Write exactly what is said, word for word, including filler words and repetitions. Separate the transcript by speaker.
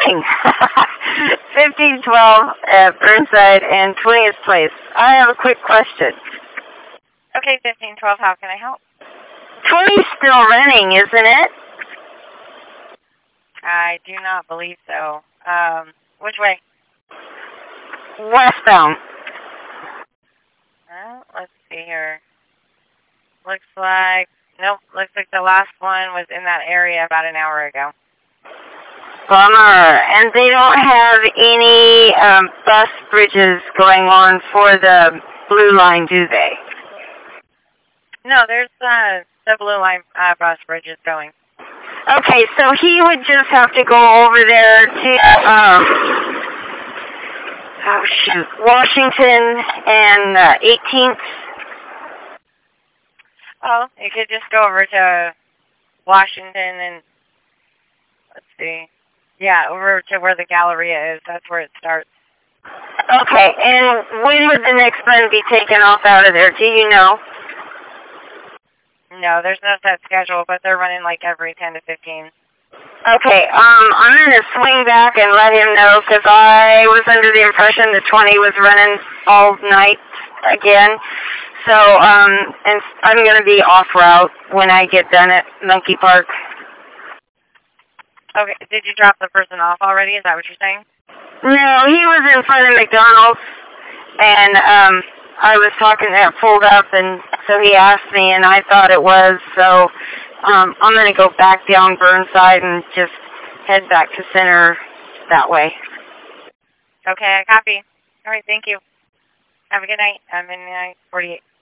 Speaker 1: morning. fifteen twelve at Burnside and twentieth Place. I have a quick question.
Speaker 2: Okay, fifteen twelve, how can I help?
Speaker 1: twenty's still running, isn't it?
Speaker 2: I do not believe so. Um, which way?
Speaker 1: Westbound.
Speaker 2: Uh, let's see here. Looks like, nope, looks like the last one was in that area about an hour ago.
Speaker 1: Bummer. And they don't have any um, bus bridges going on for the Blue Line, do they?
Speaker 2: No, there's uh, the Blue Line uh, bus bridges going.
Speaker 1: Okay, so he would just have to go over there to, um, oh shoot, Washington and uh, eighteenth.
Speaker 2: Oh, you could just go over to Washington and, let's see, yeah, over to where the Galleria is. That's where it starts.
Speaker 1: Okay, and when would the next one be taken off out of there? Do you know?
Speaker 2: No, there's no set schedule, but they're running like every ten to fifteen.
Speaker 1: Okay, um, I'm going to swing back and let him know because I was under the impression the twenty was running all night again. So, um, and I'm going to be off route when I get done at Monkey Park.
Speaker 2: Okay, did you drop the person off already? Is that what you're saying?
Speaker 1: No, he was in front of McDonald's, and um, I was talking there, pulled up, and so he asked me, and I thought it was. So um, I'm going to go back down Burnside and just head back to Center that way.
Speaker 2: Okay, I copy. All right, thank you. Have a good night. I'm in nine forty-eight.